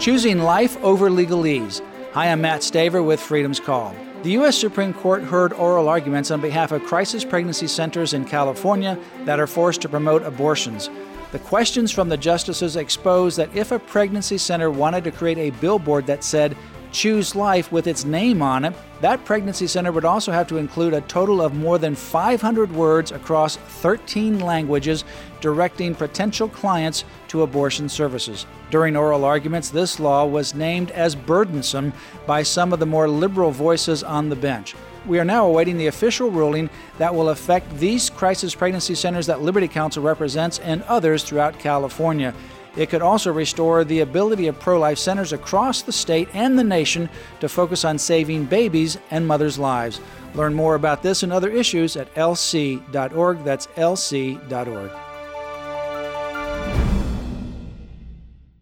Choosing life over legalese. Hi, I'm Matt Staver with Freedom's Call. The U.S. Supreme Court heard oral arguments on behalf of crisis pregnancy centers in California that are forced to promote abortions. The questions from the justices expose that if a pregnancy center wanted to create a billboard that said, "Choose Life" with its name on it, that pregnancy center would also have to include a total of more than 500 words across 13 languages directing potential clients to abortion services. During oral arguments, this law was named as burdensome by some of the more liberal voices on the bench. We are now awaiting the official ruling that will affect these crisis pregnancy centers that Liberty Counsel represents and others throughout California. It could also restore the ability of pro-life centers across the state and the nation to focus on saving babies and mothers' lives. Learn more about this and other issues at lc.org. That's lc.org.